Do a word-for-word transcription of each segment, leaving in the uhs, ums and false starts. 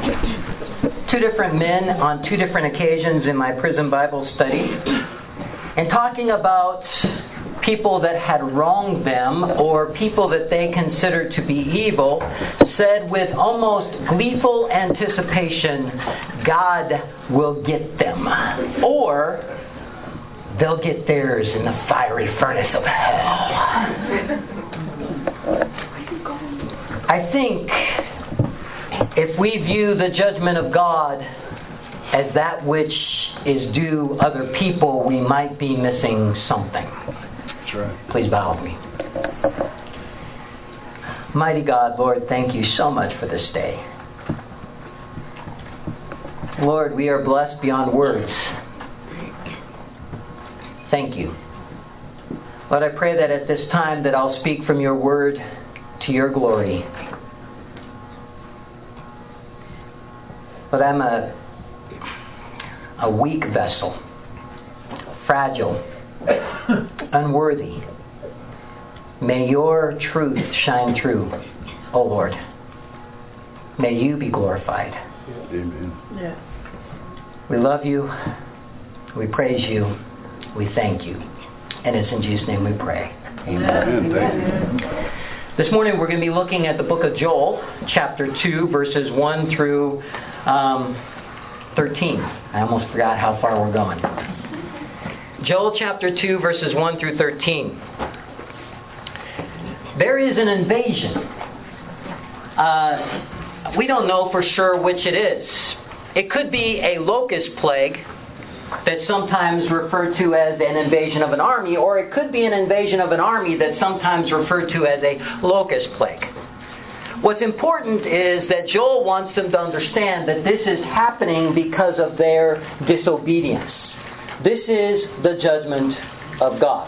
two different men on two different occasions in my prison Bible study, and talking about people that had wronged them or people that they considered to be evil, said with almost gleeful anticipation, God will get them. Or they'll get theirs in the fiery furnace of hell. I think if we view the judgment of God as that which is due other people, we might be missing something. That's right. Please bow with me. Mighty God, Lord, thank you so much for this day. Lord, we are blessed beyond words. Thank you. Lord, I pray that at this time that I'll speak from your word to your glory. But I'm a, a weak vessel, fragile, unworthy. May your truth shine through, O Lord. May you be glorified. Amen. Yeah. We love you. We praise you. We thank you. And it's in Jesus' name we pray. Amen. Amen. Thank you. This morning we're going to be looking at the book of Joel, chapter two, verses one through um, thirteen. I almost forgot how far we're going. Joel chapter two, verses one through thirteen. There is an invasion. Uh, we don't know for sure which it is. It could be a locust plague that's sometimes referred to as an invasion of an army, or it could be an invasion of an army that's sometimes referred to as a locust plague. What's important is that Joel wants them to understand that this is happening because of their disobedience. This is the judgment of God.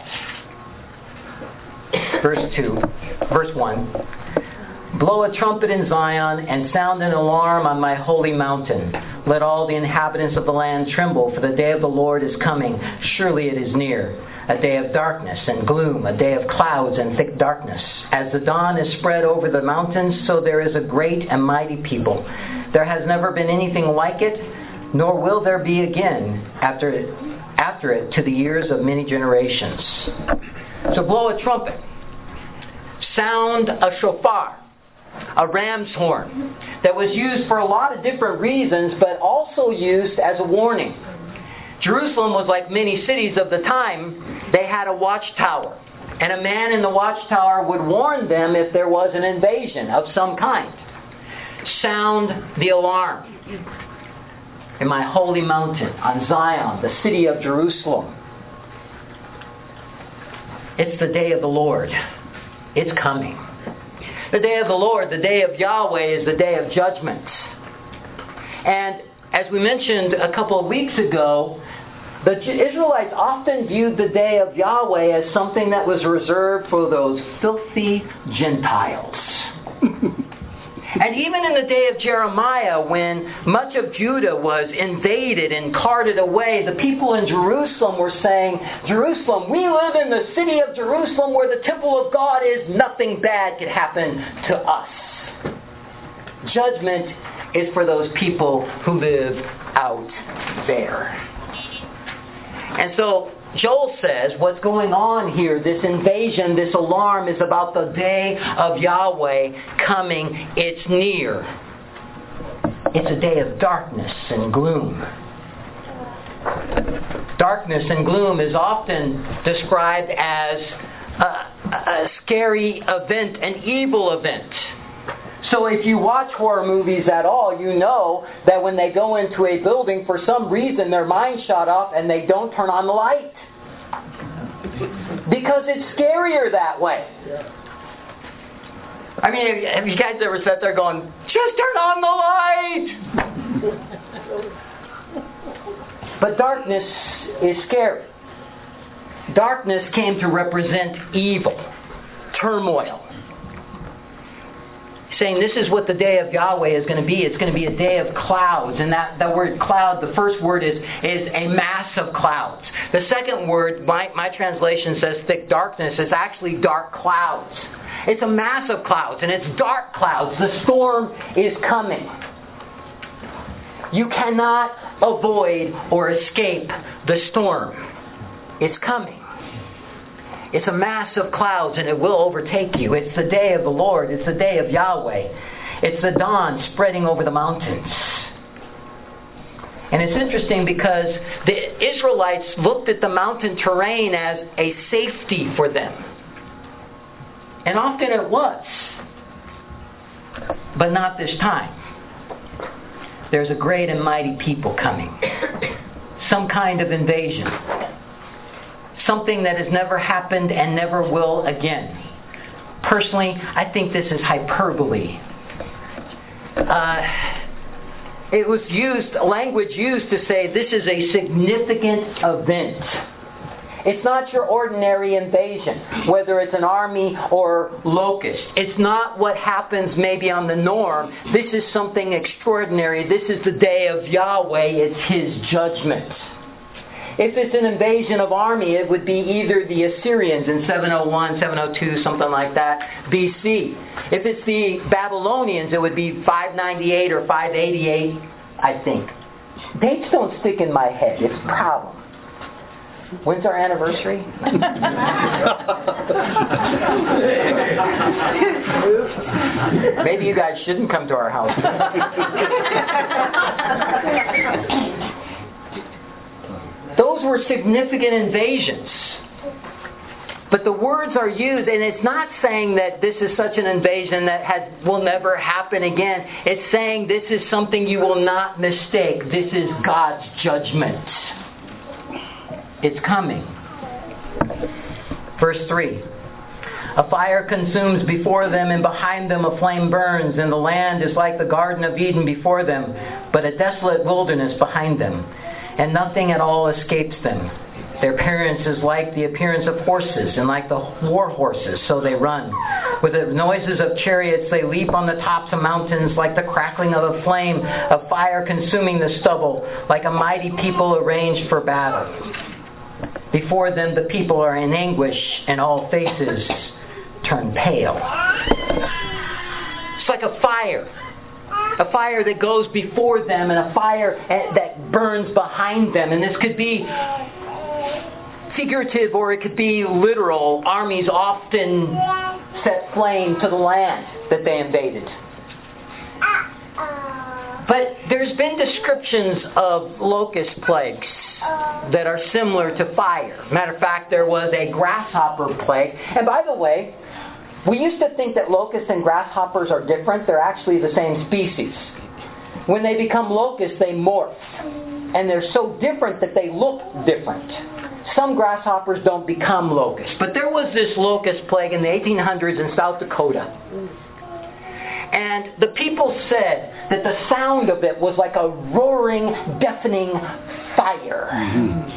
Verse two, verse one. Blow a trumpet in Zion and sound an alarm on my holy mountain. Let all the inhabitants of the land tremble, for the day of the Lord is coming. Surely it is near. A day of darkness and gloom, a day of clouds and thick darkness. As the dawn is spread over the mountains, so there is a great and mighty people. There has never been anything like it, nor will there be again after it, after it to the years of many generations. So blow a trumpet. Sound a shofar. A ram's horn that was used for a lot of different reasons, but also used as a warning. Jerusalem was like many cities of the time. They had a watchtower, and a man in the watchtower would warn them if there was an invasion of some kind. Sound the alarm. In my holy mountain, on Zion, the city of Jerusalem. It's the day of the Lord. It's coming. The day of the Lord, the day of Yahweh, is the day of judgment. And as we mentioned a couple of weeks ago, the Israelites often viewed the day of Yahweh as something that was reserved for those filthy Gentiles. And even in the day of Jeremiah, when much of Judah was invaded and carted away, the people in Jerusalem were saying, Jerusalem, we live in the city of Jerusalem where the temple of God is. Nothing bad could happen to us. Judgment is for those people who live out there. And so Joel says what's going on here, this invasion, this alarm, is about the day of Yahweh coming. It's near. It's a day of darkness and gloom. Darkness and gloom is often described as a, a scary event, an evil event. So if you watch horror movies at all, you know that when they go into a building, for some reason their mind shut off and they don't turn on the light. Because it's scarier that way. I mean, have you guys ever sat there going, just turn on the light? But darkness is scary. Darkness came to represent evil, turmoil. Saying this is what the day of Yahweh is going to be. It's going to be a day of clouds. And that, that word cloud, the first word is, is a mass of clouds. The second word, my, my translation says thick darkness, is actually dark clouds. It's a mass of clouds, and it's dark clouds. The storm is coming. You cannot avoid or escape the storm. It's coming. It's a mass of clouds and it will overtake you. It's the day of the Lord. It's the day of Yahweh. It's the dawn spreading over the mountains. And it's interesting because the Israelites looked at the mountain terrain as a safety for them. And often it was. But not this time. There's a great and mighty people coming. Some kind of invasion. Something that has never happened and never will again. Personally, I think this is hyperbole. Uh, it was used, language used to say this is a significant event. It's not your ordinary invasion, whether it's an army or locust. It's not what happens maybe on the norm. This is something extraordinary. This is the day of Yahweh. It's His judgment. If it's an invasion of army, it would be either the Assyrians in seven oh one, seven oh two, something like that, B C. If it's the Babylonians, it would be five ninety-eight or five eighty-eight, I think. Dates don't stick in my head. It's a problem. When's our anniversary? Maybe you guys shouldn't come to our house. Those were significant invasions. But the words are used, and it's not saying that this is such an invasion that has, will never happen again. It's saying this is something you will not mistake. This is God's judgment. It's coming. Verse three. A fire consumes before them, and behind them a flame burns, and the land is like the Garden of Eden before them, but a desolate wilderness behind them. And nothing at all escapes them. Their appearance is like the appearance of horses, and like the war horses, so they run. With the noises of chariots they leap on the tops of mountains, like the crackling of a flame of fire consuming the stubble, like a mighty people arranged for battle. Before them the people are in anguish, and all faces turn pale. It's like a fire. A fire that goes before them and a fire that burns behind them. And this could be figurative or it could be literal. Armies often set flame to the land that they invaded. But there's been descriptions of locust plagues that are similar to fire. Matter of fact, there was a grasshopper plague. And by the way, we used to think that locusts and grasshoppers are different. They're actually the same species. When they become locusts, they morph. And they're so different that they look different. Some grasshoppers don't become locusts. But there was this locust plague in the eighteen hundreds in South Dakota. And the people said that the sound of it was like a roaring, deafening fire. Mm-hmm.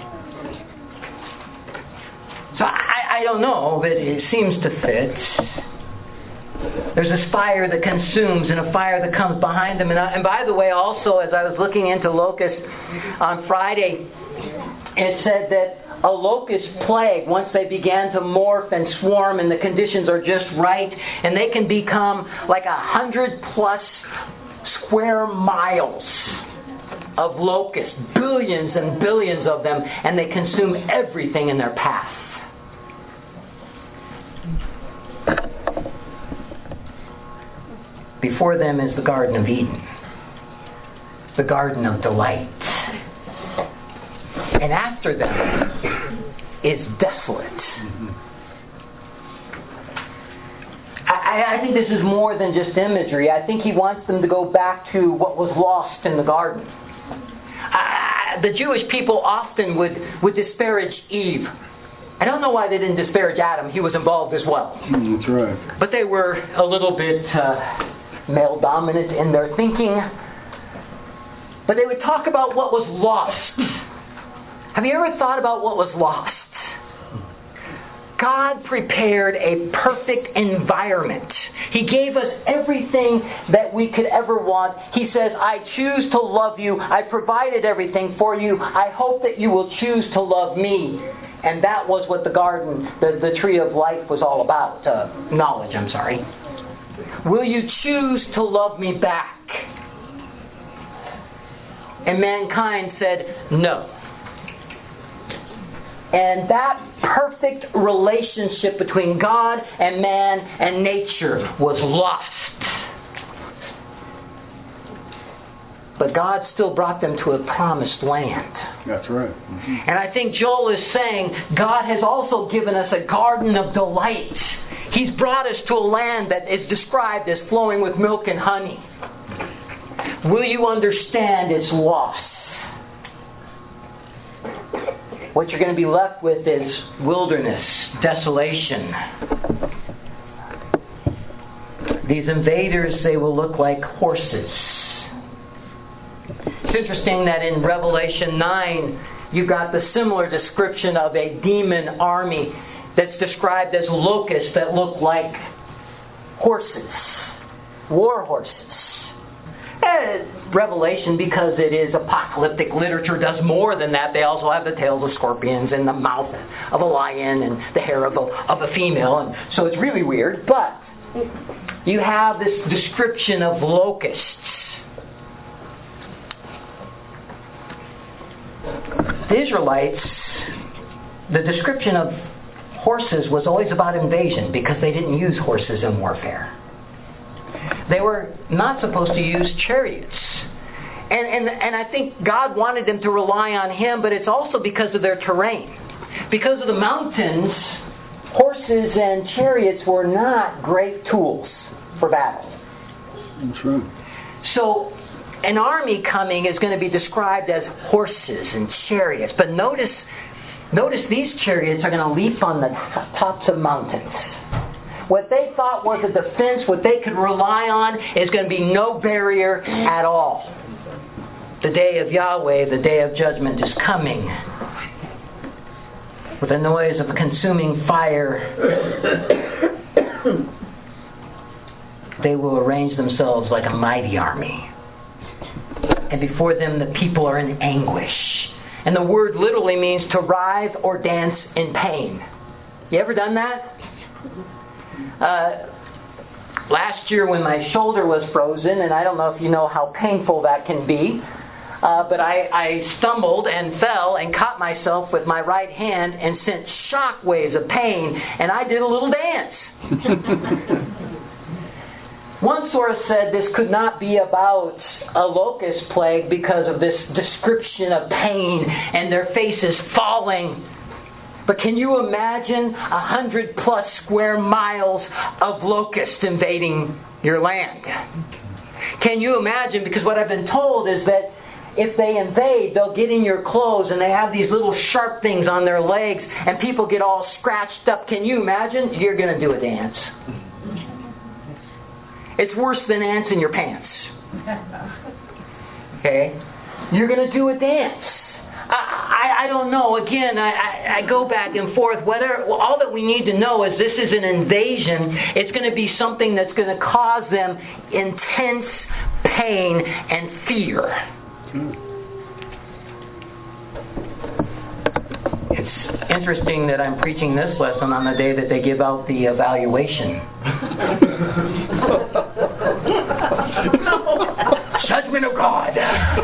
So I, I don't know, but it seems to fit. There's this fire that consumes and a fire that comes behind them. And, I, and by the way, also, as I was looking into locusts on Friday, it said that a locust plague, once they began to morph and swarm and the conditions are just right, and they can become like a hundred plus square miles of locusts, billions and billions of them, and they consume everything in their path. Before them is the Garden of Eden, the Garden of Delight. And after them is desolate. I, I think this is more than just imagery. I think he wants them to go back to what was lost in the garden. Uh, the Jewish people often would, would disparage Eve. I don't know why they didn't disparage Adam. He was involved as well. That's right. But they were a little bit uh, male-dominant in their thinking. But they would talk about what was lost. Have you ever thought about what was lost? God prepared a perfect environment. He gave us everything that we could ever want. He says, I choose to love you. I provided everything for you. I hope that you will choose to love me. And that was what the garden, the, the tree of life was all about. Uh, knowledge, I'm sorry. Will you choose to love me back? And mankind said, no. And that perfect relationship between God and man and nature was lost. But God still brought them to a promised land. That's right. Mm-hmm. And I think Joel is saying God has also given us a garden of delight. He's brought us to a land that is described as flowing with milk and honey. Will you understand its loss? What you're going to be left with is wilderness, desolation. These invaders, they will look like horses. It's interesting that in Revelation nine, you've got the similar description of a demon army that's described as locusts that look like horses, war horses. And Revelation, because it is apocalyptic literature, does more than that. They also have the tails of scorpions and the mouth of a lion and the hair of a, of a female. And so it's really weird. But you have this description of locusts. The Israelites, the description of horses was always about invasion because they didn't use horses in warfare. They were not supposed to use chariots. And, and, and I think God wanted them to rely on Him, but it's also because of their terrain. Because of the mountains, horses and chariots were not great tools for battle. That's right. So an army coming is going to be described as horses and chariots. But notice, notice these chariots are going to leap on the tops of mountains. What they thought was a defense, what they could rely on, is going to be no barrier at all. The day of Yahweh, the day of judgment is coming. With the noise of a consuming fire, they will arrange themselves like a mighty army. And before them the people are in anguish. And the word literally means to writhe or dance in pain. You ever done that? Uh, last year when my shoulder was frozen, and I don't know if you know how painful that can be, uh, but I, I stumbled and fell and caught myself with my right hand and sent shock waves of pain, and I did a little dance. One source said this could not be about a locust plague because of this description of pain and their faces falling. But can you imagine a hundred plus square miles of locusts invading your land? Can you imagine? Because what I've been told is that if they invade, they'll get in your clothes and they have these little sharp things on their legs and people get all scratched up. Can you imagine? You're going to do a dance. It's worse than ants in your pants. Okay? You're going to do a dance. I, I, I don't know. Again, I, I, I go back and forth. Whether well, all that we need to know is this is an invasion. It's going to be something that's going to cause them intense pain and fear. It's interesting that I'm preaching this lesson on the day that they give out the evaluation. Judgment of God.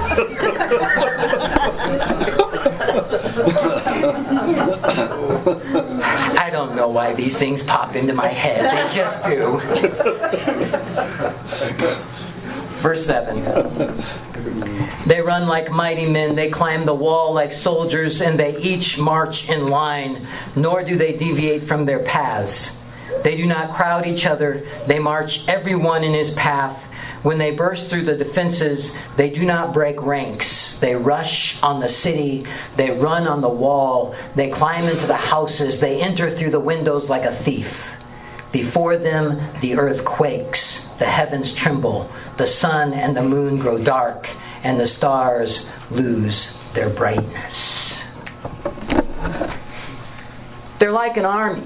I don't know why these things pop into my head. They just do. Verse seven. They run like mighty men. They climb the wall like soldiers, and they each march in line, nor do they deviate from their paths. They do not crowd each other. They march every one in his path. When they burst through the defenses, they do not break ranks. They rush on the city. They run on the wall. They climb into the houses. They enter through the windows like a thief. Before them, the earth quakes. The heavens tremble. The sun and the moon grow dark, and the stars lose their brightness. They're like an army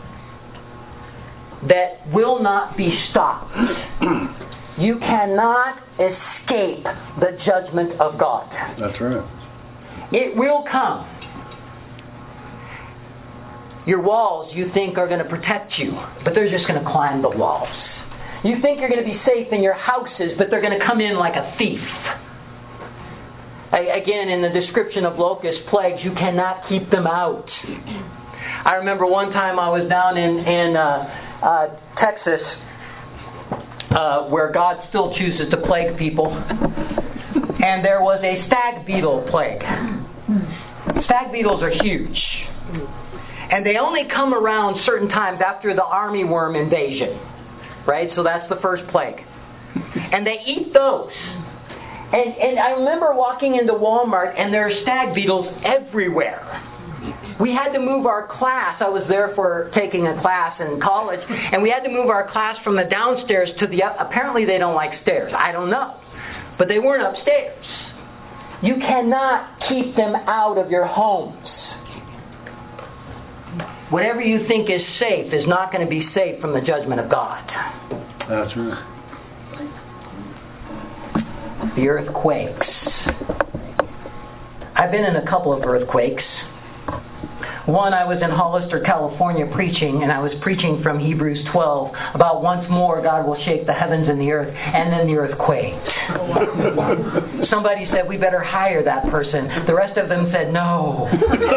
that will not be stopped. You cannot escape the judgment of God. That's right. It will come. Your walls you think are going to protect you, but they're just going to climb the walls. You think you're going to be safe in your houses, but they're going to come in like a thief. Again, in the description of locust plagues, you cannot keep them out. I remember one time I was down in, in uh, uh, Texas, uh, where God still chooses to plague people. And there was a stag beetle plague. Stag beetles are huge. And they only come around certain times after the armyworm invasion. Right? So that's the first plague. And they eat those. And, and I remember walking into Walmart and there are stag beetles everywhere. We had to move our class. I was there for taking a class in college. And we had to move our class from the downstairs to the up. Apparently they don't like stairs. I don't know. But they weren't upstairs. You cannot keep them out of your homes. Whatever you think is safe is not going to be safe from the judgment of God. That's right. The earth quakes. I've been in a couple of earthquakes. One, I was in Hollister, California preaching, and I was preaching from Hebrews twelve about once more God will shake the heavens and the earth, and then the earth quaked. Somebody said, we better hire that person. The rest of them said, no.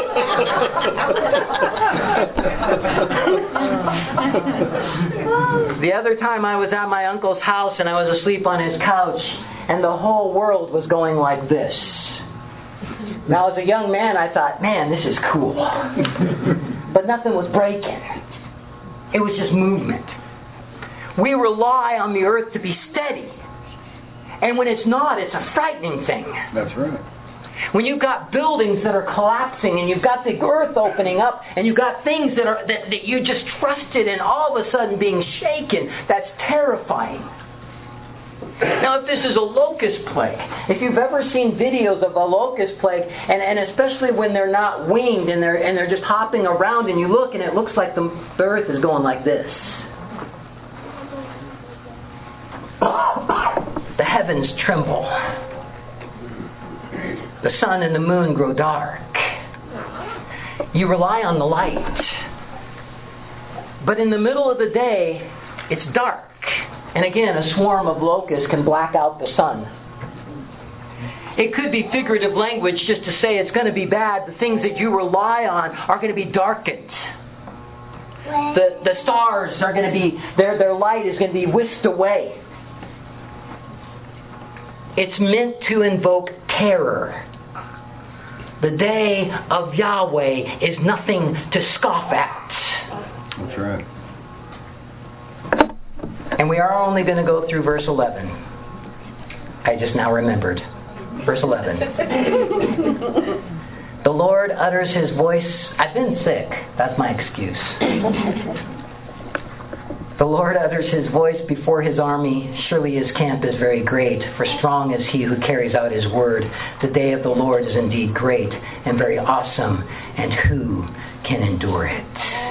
The other time I was at my uncle's house and I was asleep on his couch, and the whole world was going like this. Now, as a young man, I thought, man, this is cool. But nothing was breaking. It was just movement. We rely on the earth to be steady. And when it's not, it's a frightening thing. That's right. When you've got buildings that are collapsing and you've got the earth opening up and you've got things that are that, that you just trusted and all of a sudden being shaken, that's terrifying. Now, if this is a locust plague, if you've ever seen videos of a locust plague, and, and especially when they're not winged and they're and they're just hopping around, and you look and it looks like the, the earth is going like this. The heavens tremble. The sun and the moon grow dark. You rely on the light. But in the middle of the day, it's dark. And again, a swarm of locusts can black out the sun. It could be figurative language just to say it's going to be bad. The things that you rely on are going to be darkened. The, the stars are going to be, their, their light is going to be whisked away. It's meant to invoke terror. The day of Yahweh is nothing to scoff at. That's right. And we are only going to go through verse eleven. I just now remembered. Verse eleven. The Lord utters His voice. I've been sick. That's my excuse. The Lord utters His voice before His army. Surely His camp is very great, for strong is He who carries out His word. The day of the Lord is indeed great and very awesome, and who can endure it?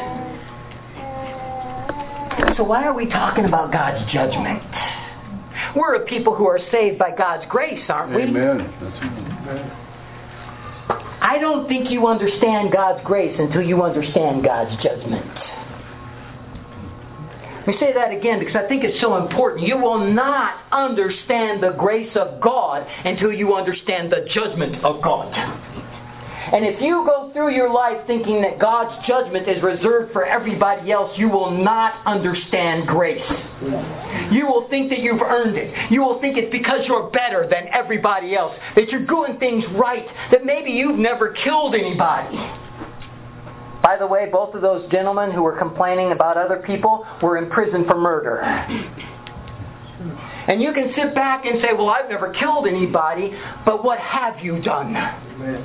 So why are we talking about God's judgment? We're a people who are saved by God's grace, aren't we? Amen. That's right. I don't think you understand God's grace until you understand God's judgment. Let me say that again because I think it's so important. You will not understand the grace of God until you understand the judgment of God. And if you go through your life thinking that God's judgment is reserved for everybody else, you will not understand grace. You will think that you've earned it. You will think it's because you're better than everybody else, that you're doing things right, that maybe you've never killed anybody. By the way, both of those gentlemen who were complaining about other people were in prison for murder. And you can sit back and say, well, I've never killed anybody, but what have you done? Amen.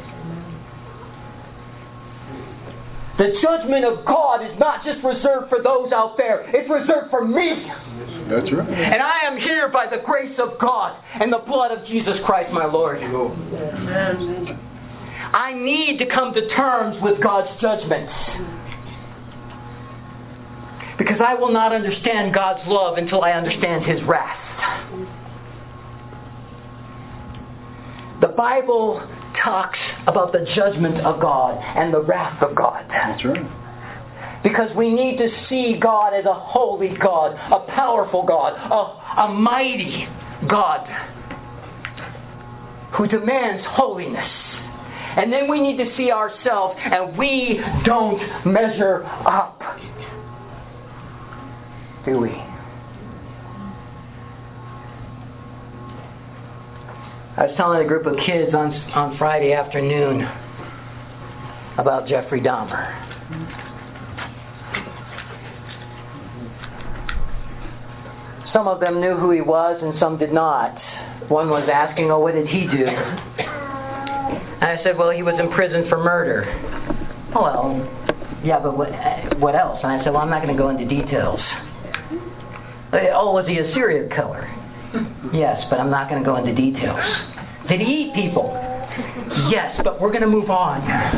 The judgment of God is not just reserved for those out there. It's reserved for me. That's right. And I am here by the grace of God and the blood of Jesus Christ, my Lord. Amen. I need to come to terms with God's judgments. Because I will not understand God's love until I understand His wrath. The Bible talks about the judgment of God and the wrath of God. That's right. Because we need to see God as a holy God, a powerful God, a, a mighty God. who demands holiness. And then we need to see ourselves, and we don't measure up. Do we? I was telling a group of kids on, on Friday afternoon about Jeffrey Dahmer. Some of them knew who he was and some did not. One was asking, oh, what did he do? And I said, well, he was in prison for murder. Oh, well, yeah, but what, what else? And I said, well, I'm not going to go into details. Oh, was he a serial killer? Yes, but I'm not going to go into details. Did he eat people? Yes, but we're going to move on.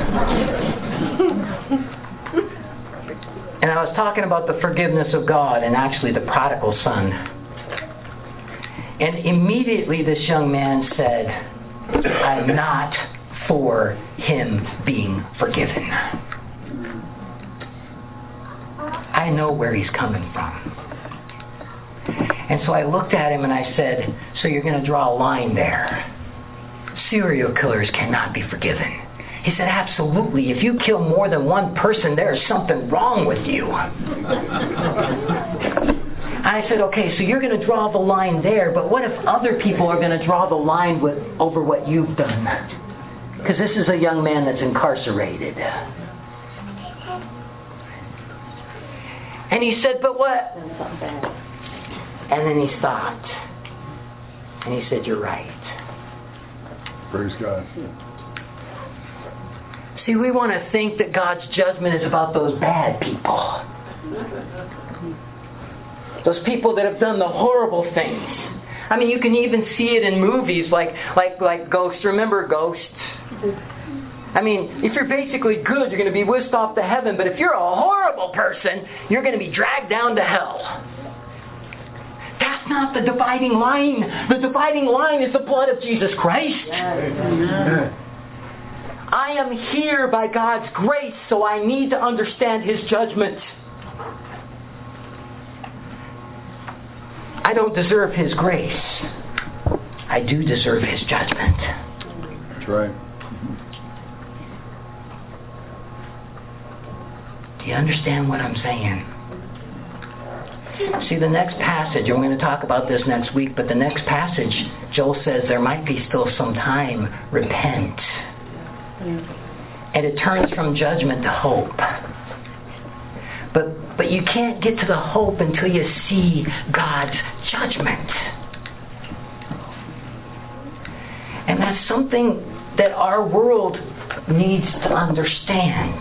And I was talking about the forgiveness of God and actually the prodigal son. And immediately this young man said, I'm not for him being forgiven. I know where he's coming from. And so I looked at him and I said, so you're going to draw a line there. Serial killers cannot be forgiven. He said, absolutely. If you kill more than one person, there is something wrong with you. I said, okay, so you're going to draw the line there, but what if other people are going to draw the line with over what you've done? Because this is a young man that's incarcerated. And he said, but what? And then he stopped. And he said, you're right. Praise God. See, we want to think that God's judgment is about those bad people. Those people that have done the horrible things. I mean, you can even see it in movies like like like Ghosts. Remember Ghosts? I mean, if you're basically good, you're going to be whisked off to heaven. But if you're a horrible person, you're going to be dragged down to hell. That's not the dividing line. The dividing line is the blood of Jesus Christ. Amen. I am here by God's grace, so I need to understand His judgment. I don't deserve His grace. I do deserve His judgment. That's right. Do you understand what I'm saying? See, the next passage, and we're going to talk about this next week, but the next passage, Joel says there might be still some time. Repent. And it turns from judgment to hope. But but you can't get to the hope until you see God's judgment. And that's something that our world needs to understand.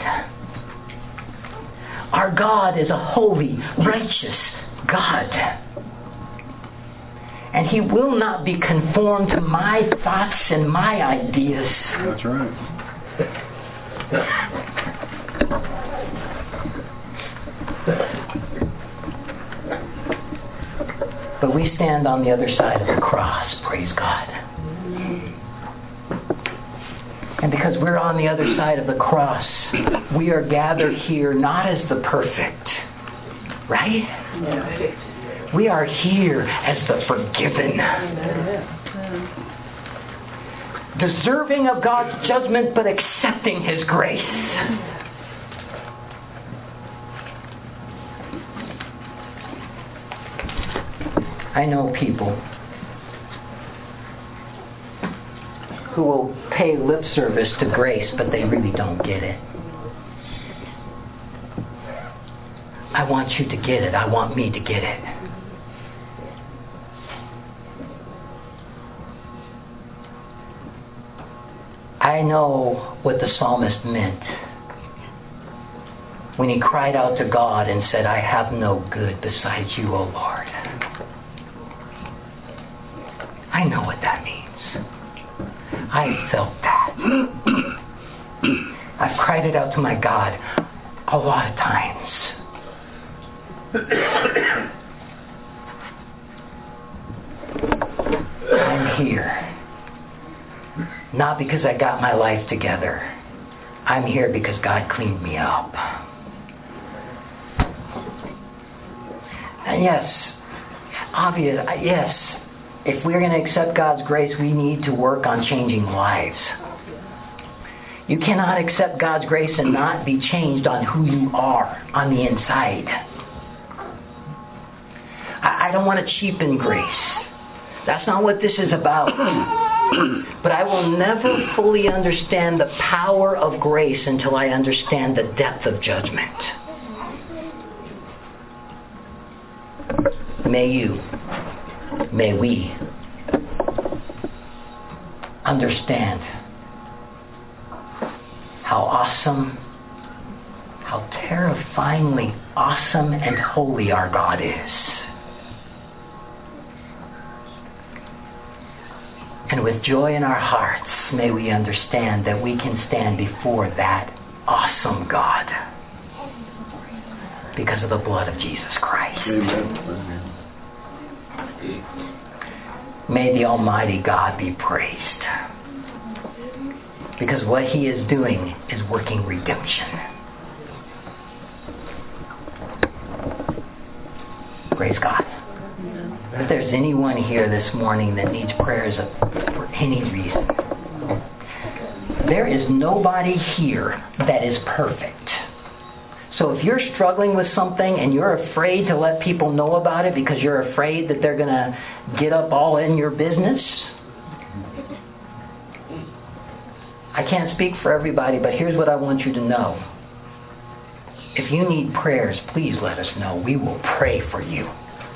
Our God is a holy, righteous God. And He will not be conformed to my thoughts and my ideas. That's right. But we stand on the other side of the cross, praise God. And because we're on the other side of the cross, we are gathered here not as the perfect, right? We are here as the forgiven. Deserving of God's judgment, but accepting His grace. I know people who will pay lip service to grace, but they really don't get it. I want you to get it. I want me to get it. I know what the psalmist meant when he cried out to God and said, I have no good besides you, O Lord. I know what that means. I felt that. I've cried it out to my God a lot of times. I'm here. Not because I got my life together. I'm here because God cleaned me up. And yes, obvious, yes, If we're going to accept God's grace, we need to work on changing lives. You cannot accept God's grace and not be changed on who you are on the inside. I, I don't want to cheapen grace. That's not what this is about. But I will never fully understand the power of grace until I understand the depth of judgment. May you, may we understand how awesome, how terrifyingly awesome and holy our God is. And with joy in our hearts, may we understand that we can stand before that awesome God because of the blood of Jesus Christ. Amen. May the Almighty God be praised, because what He is doing is working redemption. Praise God. If there's anyone here this morning that needs prayers for any reason, there is nobody here that is perfect. So if you're struggling with something and you're afraid to let people know about it because you're afraid that they're going to get up all in your business, I can't speak for everybody, but here's what I want you to know. If you need prayers, please let us know. We will pray for you.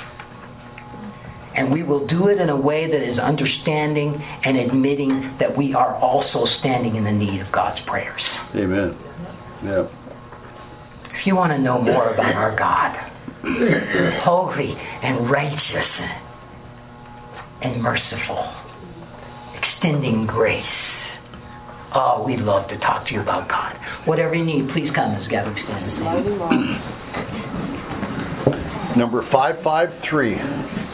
And we will do it in a way that is understanding and admitting that we are also standing in the need of God's prayers. Amen. Yeah. If you want to know more about our God, holy and righteous and merciful, extending grace, oh, we'd love to talk to you about God. Whatever you need, please come as Gavin stands. Number five five three.